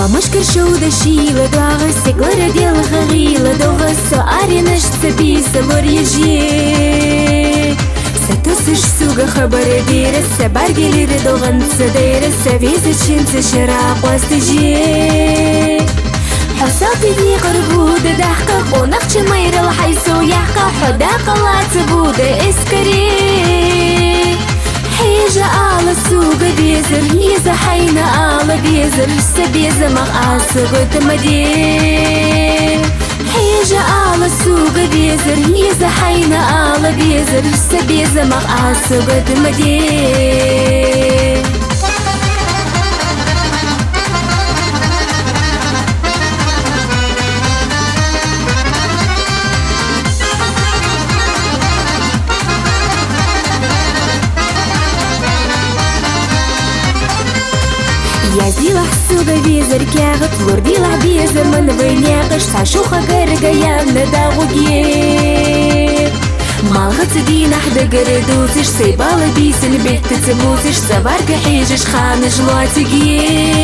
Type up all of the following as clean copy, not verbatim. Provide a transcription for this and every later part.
مشكر شو دشيلة دواغ سيكلر ديال غغيلة دوغ سؤاري نشت بيس لور يجي ستوسش سوق خبر دير السبارجي لردوغن سدير السبيز تشنت شراق واستجي حصاتي دي قربود دحقق ونقش مير الحيسو يحقق حداق لا تبود اسكري حيجة على السوق بيزر يزا حين على بيزر سبيزة مقاس قد مدير حيجة على السوق بيزر يزا حين على بيزر سبيزة مقاس قد مدير يا زيلح سوغا بيزر كاغت لوردي لح بيزر من بينياقش ساشوخا قرقا يامنا داغوكي مالغت دينا حدا قردوسش سيبالا بيسن بيت تتبوسش سبارك حيجش خانش لواتقي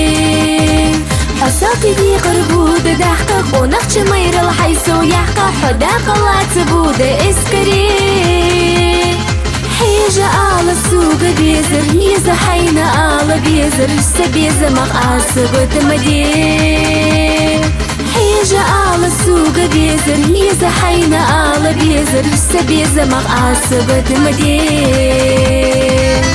حساقي دي قربود دحقق ونقش مير الحيسو يحقق حداق لا تبود اسكري حيجة على السوق بيزر يزا حين على بيزر سبيزة مقاس قد مدير حيجة على السوق بيزر يزا حين على بيزر سبيزة مقاس قد مدير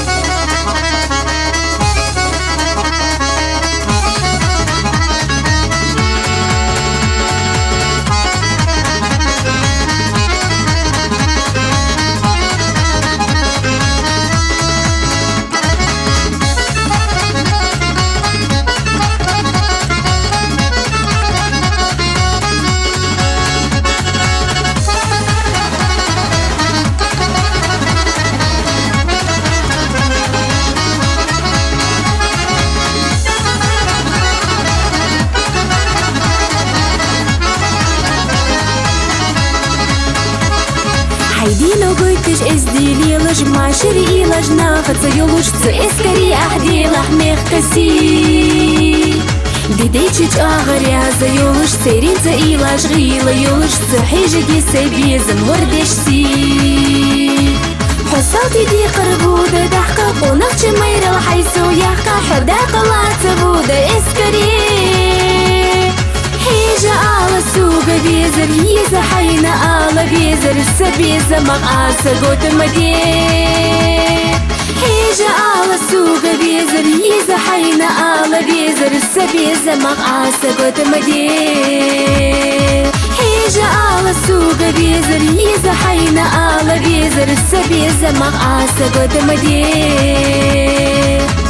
حيدي لو قلتش ازدي ليلج ما شري لج ناخد سيولوش تسكري احدي لحميخ كسي ديديتش اغر يا زيولوش سيرين تايلاش غيلا يولوش تحيجي جي سيبيزم وردش سي حصاتي دي قربودة دحقق ونقش مير الحيسو يحقق حداق لا تبودة اسكري حيجة على السوق بيزر يزا حين على بيزر سبيزة مقاس قد مدير حيجة على السوق بيزر يزا حين على بيزر سبيزة مقاس قد مدير حيجة على السوق بيزر يزا حين على بيزر سبيزة مقاس قد مدير